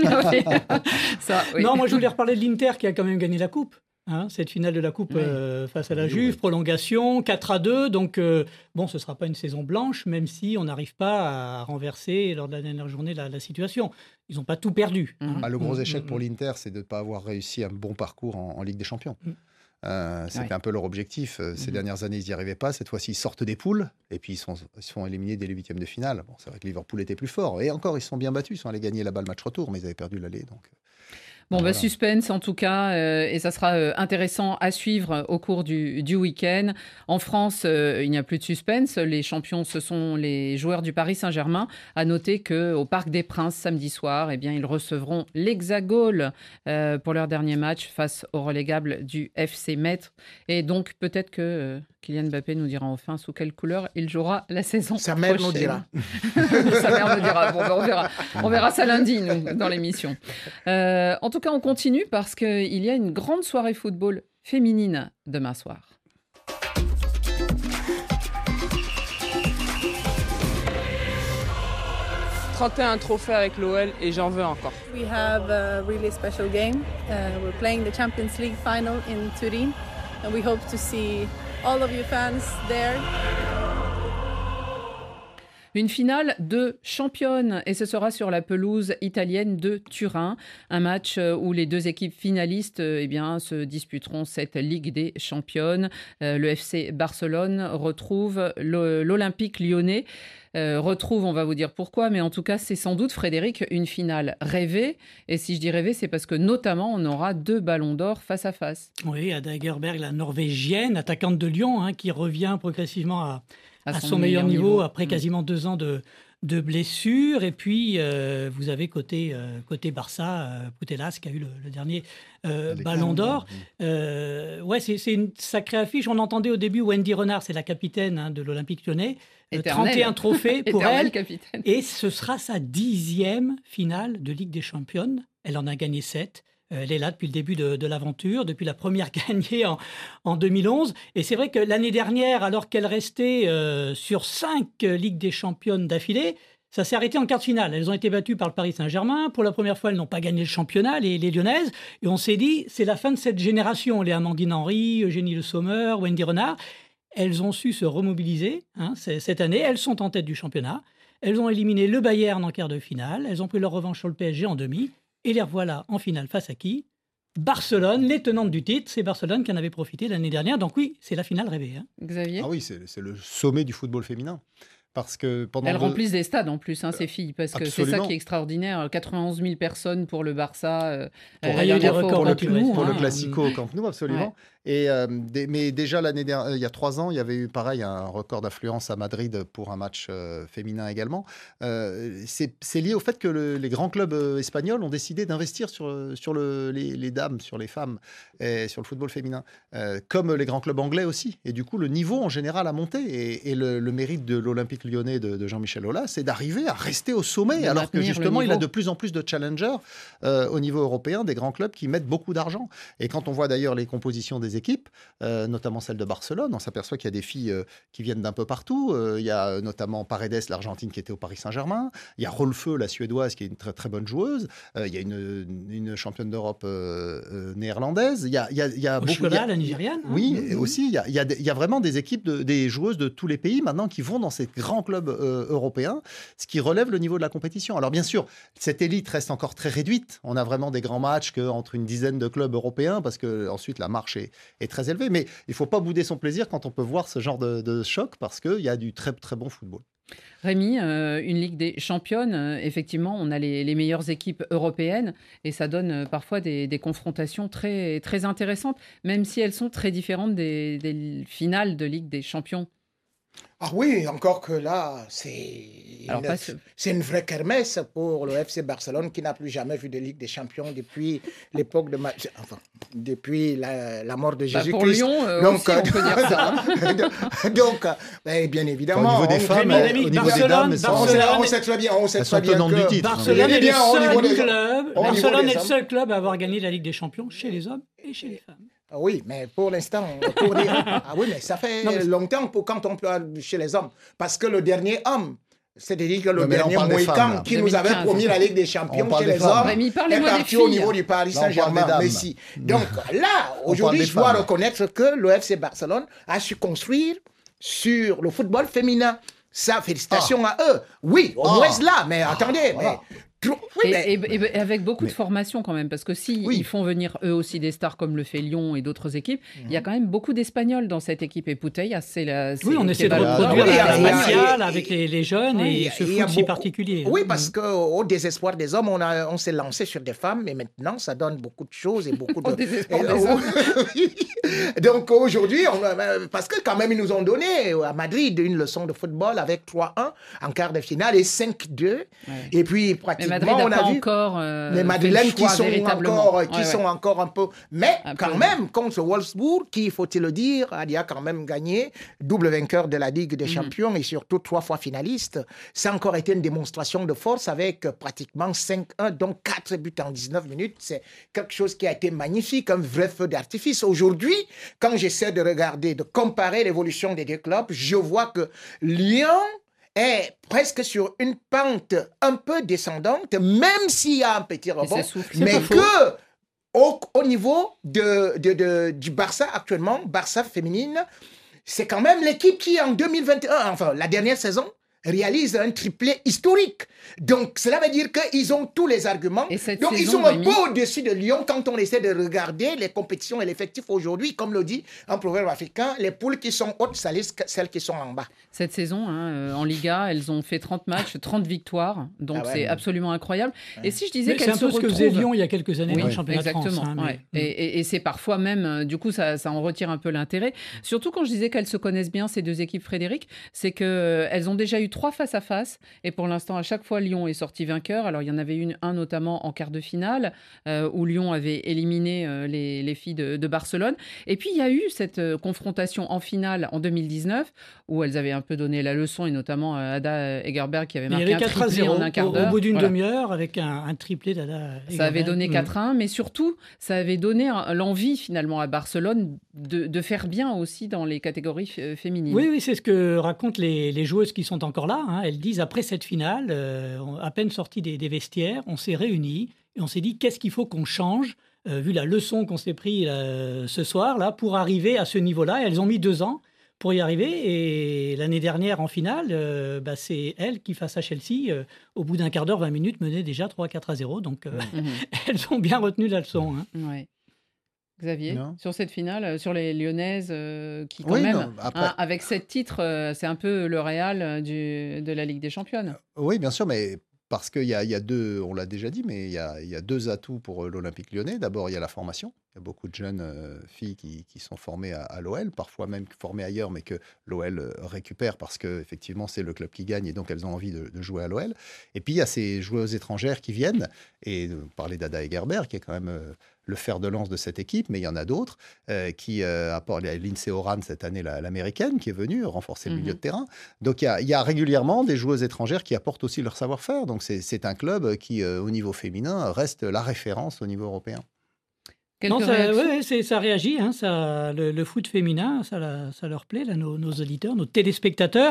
Non, moi je voulais reparler de l'Inter qui a quand même gagné la Coupe. Cette finale de la Coupe face à la Juve, prolongation, 4-2, donc ce ne sera pas une saison blanche, même si on n'arrive pas à renverser lors de la dernière journée la situation. Ils n'ont pas tout perdu. Le gros échec pour l'Inter, c'est de ne pas avoir réussi un bon parcours en Ligue des Champions. C'était un peu leur objectif. Ces dernières années, ils n'y arrivaient pas. Cette fois-ci, ils sortent des poules et puis ils sont éliminés dès les 8e de finale. Bon, c'est vrai que Liverpool était plus fort. Et encore, ils se sont bien battus. Ils sont allés gagner là-bas le match retour, mais ils avaient perdu l'aller. Donc... Bon, suspense en tout cas, et ça sera intéressant à suivre au cours du week-end. En France, il n'y a plus de suspense. Les champions, ce sont les joueurs du Paris Saint-Germain. À noter qu'au Parc des Princes, samedi soir, ils recevront l'Hexagone pour leur dernier match face au relégable du FC Metz. Et donc, peut-être que Kylian Mbappé nous dira enfin sous quelle couleur il jouera la saison prochaine. Sa mère nous dira. Sa mère nous dira. Bon, on verra. On verra ça lundi, nous, dans l'émission. En tout cas, on continue parce qu'il y a une grande soirée football féminine demain soir. « 31 trophées avec l'OL et j'en veux encore. We have a really special game. We're playing the Champions League final in Turin and we hope to see all of you fans there. Une finale de championne et ce sera sur la pelouse italienne de Turin. Un match où les 2 équipes finalistes se disputeront cette Ligue des championnes. Le FC Barcelone retrouve l'Olympique lyonnais. Retrouve, on va vous dire pourquoi, mais en tout cas, c'est sans doute, Frédéric, une finale rêvée. Et si je dis rêvée, c'est parce que notamment, on aura 2 ballons d'or face à face. Oui, Ada Hegerberg, la Norvégienne, attaquante de Lyon, qui revient progressivement à son meilleur niveau après quasiment 2 ans de blessures. Et puis, vous avez côté Barça, Putellas qui a eu le dernier ballon d'or. C'est une sacrée affiche. On entendait au début Wendy Renard, c'est la capitaine de l'Olympique lyonnais. 31 trophées pour elle. Capitaine. Et ce sera sa 10e finale de Ligue des Championnes. Elle en a gagné 7. Elle est là depuis le début de l'aventure, depuis la première gagnée en 2011. Et c'est vrai que l'année dernière, alors qu'elle restait sur 5 Ligues des Championnes d'affilée, ça s'est arrêté en quart de finale. Elles ont été battues par le Paris Saint-Germain. Pour la première fois, elles n'ont pas gagné le championnat, les Lyonnaises. Et on s'est dit, c'est la fin de cette génération. Les Amandine Henry, Eugénie Le Sommer, Wendy Renard. Elles ont su se remobiliser cette année. Elles sont en tête du championnat. Elles ont éliminé le Bayern en quart de finale. Elles ont pris leur revanche sur le PSG en demi. Et les revoilà en finale face à qui ? Barcelone, les tenantes du titre. C'est Barcelone qui en avait profité l'année dernière. Donc oui, c'est la finale rêvée. Xavier ? Ah oui, c'est le sommet du football féminin. Parce que pendant elles remplissent des stades en plus, ces filles, parce que absolument. C'est ça qui est extraordinaire. 91 000 personnes pour le Barça. Il y a eu des records pour le Classico au Camp Nou, absolument. Ouais. Mais déjà l'année dernière, il y a 3 ans, il y avait eu pareil un record d'affluence à Madrid pour un match féminin également. C'est lié au fait que les grands clubs espagnols ont décidé d'investir sur les dames, sur les femmes, et sur le football féminin, comme les grands clubs anglais aussi. Et du coup, le niveau en général a monté. Et le mérite de l'Olympique Lyonnais de Jean-Michel Aulas, c'est d'arriver à rester au sommet, alors que justement, il a de plus en plus de challengers au niveau européen, des grands clubs qui mettent beaucoup d'argent. Et quand on voit d'ailleurs les compositions des équipes, notamment celle de Barcelone, on s'aperçoit qu'il y a des filles qui viennent d'un peu partout. Il y a notamment Paredes, l'Argentine, qui était au Paris Saint-Germain. Il y a Rolfö, la Suédoise, qui est une très très bonne joueuse. Il y a une championne d'Europe néerlandaise. Il y a beaucoup. La Nigériane. Oui, aussi. Il y a vraiment des équipes, des joueuses de tous les pays maintenant qui vont dans ces grands clubs européens, ce qui relève le niveau de la compétition. Alors bien sûr, cette élite reste encore très réduite. On a vraiment des grands matchs entre une dizaine de clubs européens, parce que ensuite la marche est très élevée. Mais il ne faut pas bouder son plaisir quand on peut voir ce genre de choc, parce qu'il y a du très très bon football. Rémi, une Ligue des championnes, effectivement, on a les meilleures équipes européennes et ça donne parfois des confrontations très, très intéressantes, même si elles sont très différentes des finales de Ligue des champions. Ah oui, encore que là, c'est une vraie kermesse pour le FC Barcelone qui n'a plus jamais vu de Ligue des Champions depuis l'époque de... depuis la mort de Jésus-Christ. Pour Lyon, donc, aussi, on peut dire ça. Donc, bien évidemment... Au niveau des femmes, on sait très bien que... Barcelone est le seul club à avoir gagné la Ligue des Champions chez les hommes et chez les femmes. Oui, mais pour l'instant, oui, mais ça fait longtemps quand on parle chez les hommes. Parce que le dernier homme, c'est-à-dire que le dernier Mohican qui nous avait promis la Ligue des Champions chez les hommes est parti au niveau du Paris Saint-Germain. Messi. Donc là, aujourd'hui, je dois reconnaître que le FC Barcelone a su construire sur le football féminin. Ça, félicitations à eux. Oui, au moins là, mais attendez, mais... Et avec beaucoup de formation quand même, parce que ils font venir eux aussi des stars comme le fait Lyon et d'autres équipes, il y a quand même beaucoup d'Espagnols dans cette équipe. Et Putellas, on essaie de reproduire la spatiale avec les jeunes et ce foot si particulier. Oui, parce qu'au désespoir des hommes, on s'est lancé sur des femmes, mais maintenant, ça donne beaucoup de choses et beaucoup de... Donc aujourd'hui, parce que quand même, ils nous ont donné à Madrid une leçon de football avec 3-1 en quart de finale et 5-2. Et puis, pratiquement, Madrid on a vu encore, les Madrilènes qui sont encore un peu... Mais quand même, contre Wolfsburg, qui, faut-il le dire, a quand même gagné, double vainqueur de la Ligue des Champions et surtout 3 fois finaliste. Ça a encore été une démonstration de force avec pratiquement 5-1, donc 4 buts en 19 minutes. C'est quelque chose qui a été magnifique, un vrai feu d'artifice. Aujourd'hui, quand j'essaie de regarder, de comparer l'évolution des deux clubs, je vois que Lyon est presque sur une pente un peu descendante, même s'il y a un petit rebond, mais que au niveau du Barça actuellement, Barça féminine, c'est quand même l'équipe qui en 2021, enfin la dernière saison, réalise un triplé historique. Donc, cela veut dire qu'ils ont tous les arguments. Donc, ils sont un peu au-dessus de Lyon quand on essaie de regarder les compétitions et l'effectif aujourd'hui. Comme le dit un proverbe africain, les poules qui sont hautes salissent celles qui sont en bas. Cette saison, en Liga, elles ont fait 30 matchs, 30 victoires. Donc, c'est absolument incroyable. Et si je disais qu'elles se retrouvent... C'est un peu ce que faisait Lyon il y a quelques années dans le championnat de France. Exactement. Et c'est parfois même... Du coup, ça en retire un peu l'intérêt. Surtout quand je disais qu'elles se connaissent bien, ces deux équipes, Frédéric, c'est qu'elles ont déjà eu 3 face-à-face. Et pour l'instant, à chaque fois, Lyon est sorti vainqueur. Alors, il y en avait un notamment en quart de finale, où Lyon avait éliminé les filles de Barcelone. Et puis, il y a eu cette confrontation en finale en 2019, où elles avaient un peu donné la leçon, et notamment Ada Egerberg qui avait marqué un triplé en un quart d'heure. Au bout d'une demi-heure, avec un triplé d'Ada Egerberg. Ça avait donné 4-1, mais surtout, ça avait donné l'envie, finalement, à Barcelone de faire bien aussi dans les catégories féminines. Oui, c'est ce que racontent les joueuses qui sont encore là. Elles disent, après cette finale, à peine sorties des vestiaires, on s'est réunis et on s'est dit, qu'est-ce qu'il faut qu'on change, vu la leçon qu'on s'est pris ce soir, là, pour arriver à ce niveau-là. Et elles ont mis 2 ans pour y arriver. Et l'année dernière, en finale, c'est elle qui, face à Chelsea, au bout d'un quart d'heure, 20 minutes, menait déjà 3-4-0. Donc, elles ont bien retenu la leçon. Hein. Ouais. Xavier, sur cette finale, sur les Lyonnaises, qui quand même, avec 7 titres, c'est un peu le Real de la Ligue des Championnes. Oui, bien sûr, mais parce qu'il y a deux, on l'a déjà dit, mais il y a deux atouts pour l'Olympique lyonnais. D'abord, il y a la formation. Il y a beaucoup de jeunes filles qui sont formées à l'OL, parfois même formées ailleurs, mais que l'OL récupère parce qu'effectivement, c'est le club qui gagne et donc elles ont envie de jouer à l'OL. Et puis, il y a ces joueuses étrangères qui viennent, et parler d'Ada Hegerberg, qui est quand même le fer de lance de cette équipe, mais il y en a d'autres qui apportent. Il y a Lindsay Horan cette année, l'américaine, qui est venue renforcer le milieu de terrain. Donc, il y a régulièrement des joueuses étrangères qui apportent aussi leur savoir-faire. Donc, c'est un club qui, au niveau féminin, reste la référence au niveau européen. Non, ça réagit, hein, le foot féminin, ça leur plaît, là, nos auditeurs, nos téléspectateurs.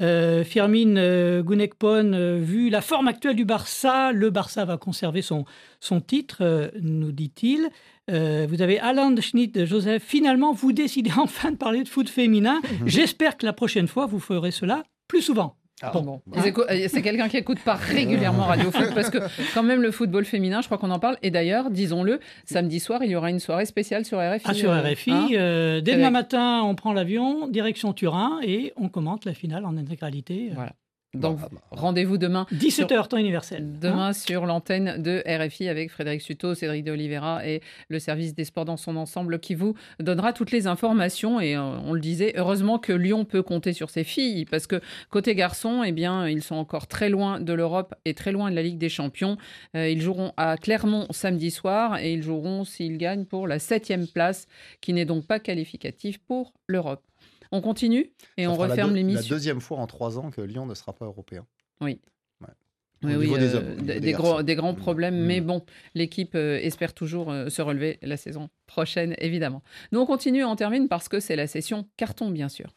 Firmin Gounekpon, vu la forme actuelle du Barça, le Barça va conserver son titre, nous dit-il. Vous avez Alain de Schnitt, Joseph. Finalement, vous décidez enfin de parler de foot féminin. J'espère que la prochaine fois, vous ferez cela plus souvent. Bon. C'est quelqu'un qui écoute pas régulièrement Radio Foot parce que quand même le football féminin, je crois qu'on en parle. Et d'ailleurs, disons-le, samedi soir, il y aura une soirée spéciale sur RFI. Sur RFI. Dès demain matin, on prend l'avion, direction Turin et on commente la finale en intégralité. Voilà. Donc, rendez-vous demain. 17h, temps universel. Demain sur l'antenne de RFI avec Frédéric Suto, Cédric de Oliveira et le service des sports dans son ensemble qui vous donnera toutes les informations. Et on le disait, heureusement que Lyon peut compter sur ses filles parce que côté garçons, eh bien, ils sont encore très loin de l'Europe et très loin de la Ligue des Champions. Ils joueront à Clermont samedi soir et ils joueront, s'ils gagnent, pour la 7e place qui n'est donc pas qualificative pour l'Europe. On continue et on referme l'émission. La deuxième fois en 3 ans que Lyon ne sera pas européen. Oui. Ouais. Au niveau des hommes. Des grands problèmes, mais bon, l'équipe espère toujours se relever la saison prochaine, évidemment. Nous, on continue et on termine parce que c'est la session carton, bien sûr.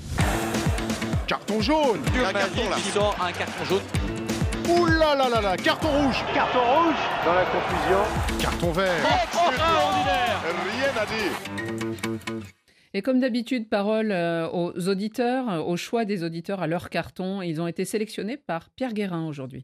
Carton jaune. Un carton jaune. Ouh là là là là, carton rouge. Carton rouge. Dans la confusion. Carton vert. Extraordinaire. Rien à dire. Et comme d'habitude, parole aux auditeurs, au choix des auditeurs à leur carton. Ils ont été sélectionnés par Pierre Guérin aujourd'hui.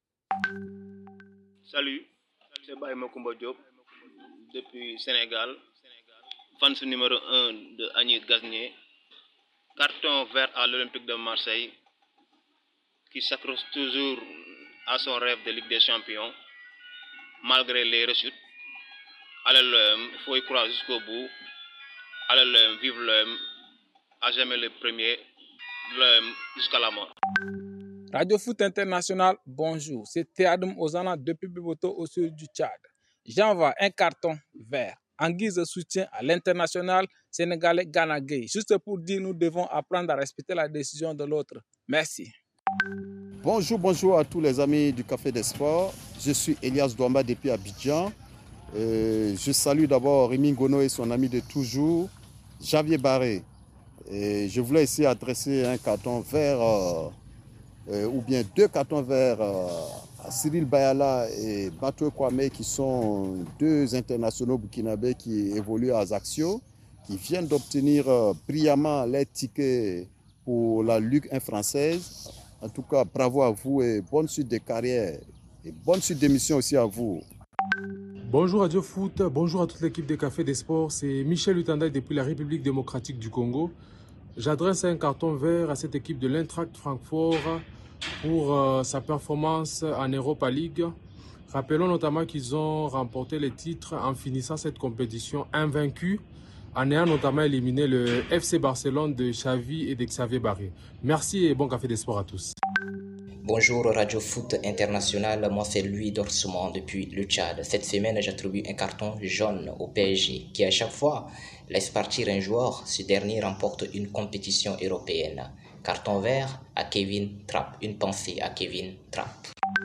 Salut, c'est Baye Makumba Diop, depuis Sénégal, fans numéro 1 de Agnès Gaznier. Carton vert à l'Olympique de Marseille, qui s'accroche toujours à son rêve de Ligue des Champions, malgré les rechutes. Alors, il faut y croire jusqu'au bout. Alors, vive l'homme, à jamais le premier, l'homme jusqu'à la mort. Radio Foot International, bonjour. C'est Théadum Ozana depuis Biboto au sud du Tchad. J'envoie un carton vert en guise de soutien à l'international sénégalais Gana Gueye. Juste pour dire nous devons apprendre à respecter la décision de l'autre. Merci. Bonjour à tous les amis du Café des Sports. Je suis Elias Douamba depuis Abidjan. Je salue d'abord Rémi Ngono et son ami de toujours, Javier Barré. Et je voulais ici adresser un carton vert, ou bien 2 cartons verts à Cyril Bayala et Bato Kwame, qui sont 2 internationaux burkinabés qui évoluent à Ajaccio, qui viennent d'obtenir brillamment les tickets pour la Ligue 1 française. En tout cas, bravo à vous et bonne suite de carrière. Et bonne suite d'émission aussi à vous. Bonjour Radio Foot, bonjour à toute l'équipe des Cafés des Sports. C'est Michel Utandai depuis la République démocratique du Congo. J'adresse un carton vert à cette équipe de l'Eintracht Francfort pour sa performance en Europa League. Rappelons notamment qu'ils ont remporté les titres en finissant cette compétition invaincus, en ayant notamment éliminé le FC Barcelone de Xavi et de Xavier Barré. Merci et bon Café des Sports à tous. Bonjour Radio Foot International, moi c'est Louis Dorsement depuis le Tchad. Cette semaine j'attribue un carton jaune au PSG qui à chaque fois laisse partir un joueur, ce dernier remporte une compétition européenne. Carton vert à Kevin Trapp, une pensée à Kevin Trapp.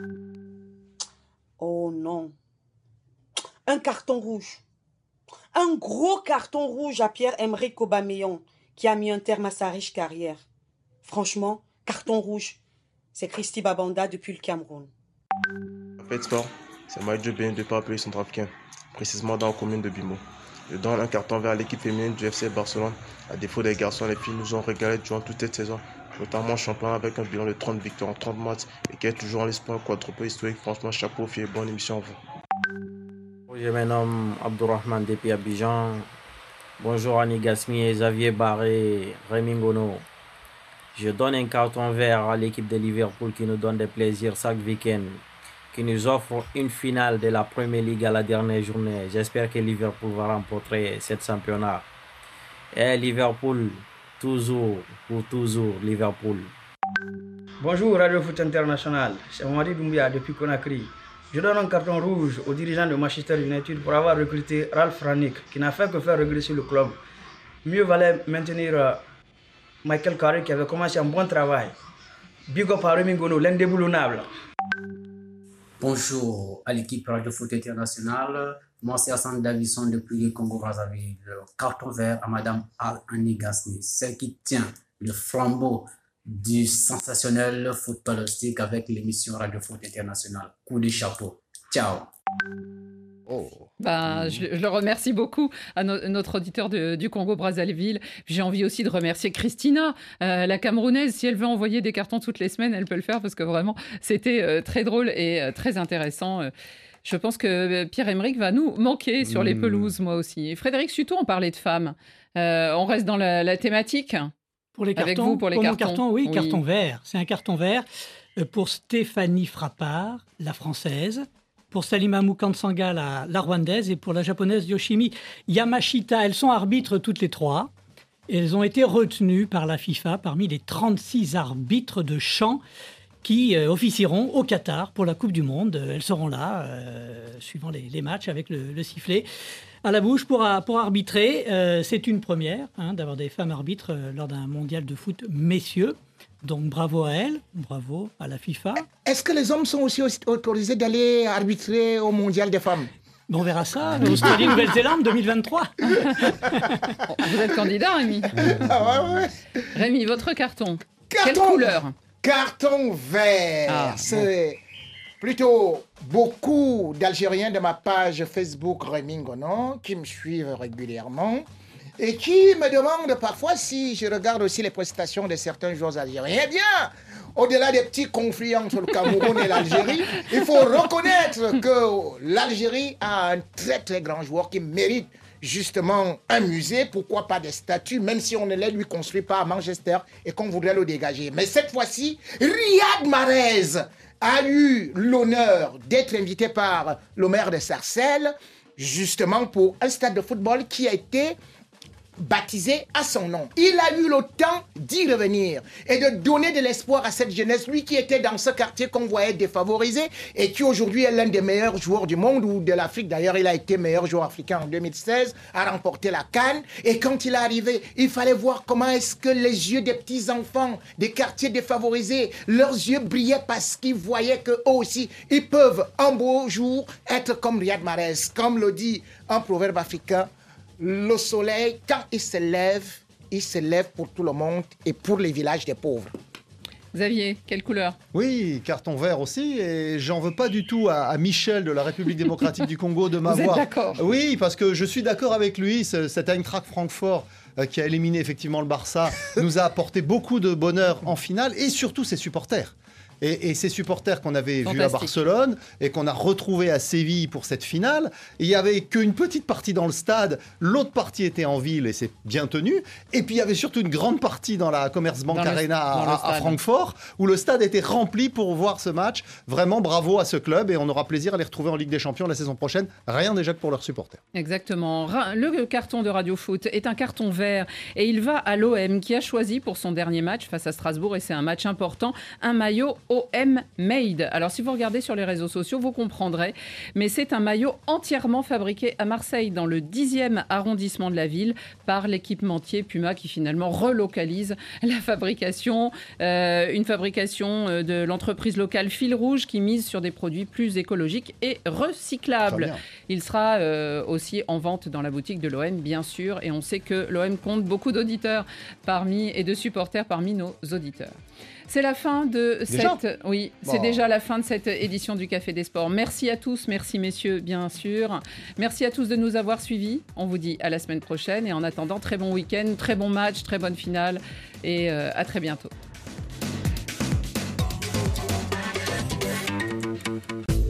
Oh non, un carton rouge, un gros carton rouge à Pierre-Emerick Aubameyang qui a mis un terme à sa riche carrière. Franchement, carton rouge. C'est Christy Babanda depuis le Cameroun. En fait, sport, c'est Maïdjo Ben de Pape centrafricain, précisément dans la commune de Bimo. Je donne un carton vert à l'équipe féminine du FC Barcelone. À défaut des garçons, les filles nous ont régalé durant toute cette saison, notamment champion avec un bilan de 30 victoires en 30 matchs et qui est toujours en l'espoir quadruple historique. Franchement, chapeau, fier, bonne émission à vous. Je me nomme Abdourahman depuis Abidjan. Bonjour Annie Gasmi, Xavier Barré, Rémi Ngono. Je donne un carton vert à l'équipe de Liverpool qui nous donne des plaisirs chaque week-end, qui nous offre une finale de la Premier League à la dernière journée. J'espère que Liverpool va remporter ce championnat. Et Liverpool, toujours, pour toujours, Liverpool. Bonjour Radio Foot International, c'est Mamadi Doumbia depuis Conakry. Je donne un carton rouge aux dirigeants de Manchester United pour avoir recruté Ralph Rangnick, qui n'a fait que faire régresser le club. Mieux valait maintenir Michael Carrick qui avait commencé un bon travail. Big up à Rémi Ngono, l'indéboulonnable. Bonjour à l'équipe Radio Foot International. Moi, c'est Hassan Davison depuis le Congo-Brazzaville. Carton vert à Madame Annie Gasni, celle qui tient le flambeau du sensationnel footballistique avec l'émission Radio Foot International. Coup de chapeau. Ciao. Je le remercie beaucoup à notre auditeur du Congo-Brazzaville. J'ai envie aussi de remercier Christina, la Camerounaise. Si elle veut envoyer des cartons toutes les semaines, elle peut le faire parce que vraiment, c'était très drôle et très intéressant. Je pense que Pierre-Emerick va nous manquer sur les pelouses, moi aussi. Frédéric Sutot, on parlait de femmes. On reste dans la thématique. Pour les cartons, avec vous, pour les cartons. Oui, carton vert. C'est un carton vert pour Stéphanie Frappard, la française, pour Salima Mukansanga, la rwandaise, et pour la japonaise Yoshimi Yamashita. Elles sont arbitres toutes les trois. Elles ont été retenues par la FIFA parmi les 36 arbitres de chant qui officieront au Qatar pour la Coupe du Monde. Elles seront là, suivant les matchs, avec le sifflet à la bouche pour arbitrer. C'est une première d'avoir des femmes arbitres lors d'un mondial de foot messieurs. Donc bravo à elles, bravo à la FIFA. Est-ce que les hommes sont aussi autorisés d'aller arbitrer au mondial des femmes? On verra ça, Australie-Nouvelle-Zélande 2023. Vous êtes candidat, Rémi. Ouais. Rémi, votre carton. Quelle couleur? Carton vert. C'est plutôt beaucoup d'Algériens de ma page Facebook Rémi Ngono qui me suivent régulièrement et qui me demandent parfois si je regarde aussi les prestations de certains joueurs algériens. Eh bien, au-delà des petits conflits entre le Cameroun et l'Algérie, il faut reconnaître que l'Algérie a un très très grand joueur qui mérite justement un musée, pourquoi pas des statues, même si on ne les lui construit pas à Manchester et qu'on voudrait le dégager. Mais cette fois-ci, Riyad Mahrez a eu l'honneur d'être invité par le maire de Sarcelles, justement pour un stade de football qui a été baptisé à son nom. Il a eu le temps d'y revenir et de donner de l'espoir à cette jeunesse, lui qui était dans ce quartier qu'on voyait défavorisé et qui aujourd'hui est l'un des meilleurs joueurs du monde ou de l'Afrique. D'ailleurs, il a été meilleur joueur africain en 2016, a remporté la CAN. Et quand il est arrivé, il fallait voir comment est-ce que les yeux des petits-enfants des quartiers défavorisés, leurs yeux brillaient parce qu'ils voyaient qu'eux aussi, ils peuvent un beau jour être comme Riyad Mahrez. Comme le dit un proverbe africain, le soleil, quand il se lève pour tout le monde et pour les villages des pauvres. Xavier, quelle couleur? Oui, carton vert aussi, et j'en veux pas du tout à Michel de la République démocratique du Congo de m'avoir... Vous êtes d'accord? Oui, parce que je suis d'accord avec lui, cet Eintracht Francfort qui a éliminé effectivement le Barça nous a apporté beaucoup de bonheur en finale, et surtout ses supporters. Et ces supporters qu'on avait vus à Barcelone et qu'on a retrouvés à Séville pour cette finale, il n'y avait qu'une petite partie dans le stade, l'autre partie était en ville et c'est bien tenu, et puis il y avait surtout une grande partie dans la Commerzbank Arena à Francfort, où le stade était rempli pour voir ce match. Vraiment bravo à ce club, et on aura plaisir à les retrouver en Ligue des Champions la saison prochaine, rien déjà que pour leurs supporters. Exactement. Le carton de Radio Foot est un carton vert et il va à l'OM qui a choisi pour son dernier match face à Strasbourg, et c'est un match important, un maillot OM Made. Alors si vous regardez sur les réseaux sociaux, vous comprendrez, mais c'est un maillot entièrement fabriqué à Marseille, dans le 10e arrondissement de la ville, par l'équipementier Puma, qui finalement relocalise la fabrication, une fabrication de l'entreprise locale Fil Rouge, qui mise sur des produits plus écologiques et recyclables. Il sera aussi en vente dans la boutique de l'OM, bien sûr, et on sait que l'OM compte beaucoup d'auditeurs et de supporters parmi nos auditeurs. C'est la fin de cette... Oui, c'est Bon. déjà la fin de cette édition du Café des Sports. Merci à tous, merci messieurs, bien sûr. Merci à tous de nous avoir suivis. On vous dit à la semaine prochaine et en attendant, très bon week-end, très bon match, très bonne finale et à très bientôt.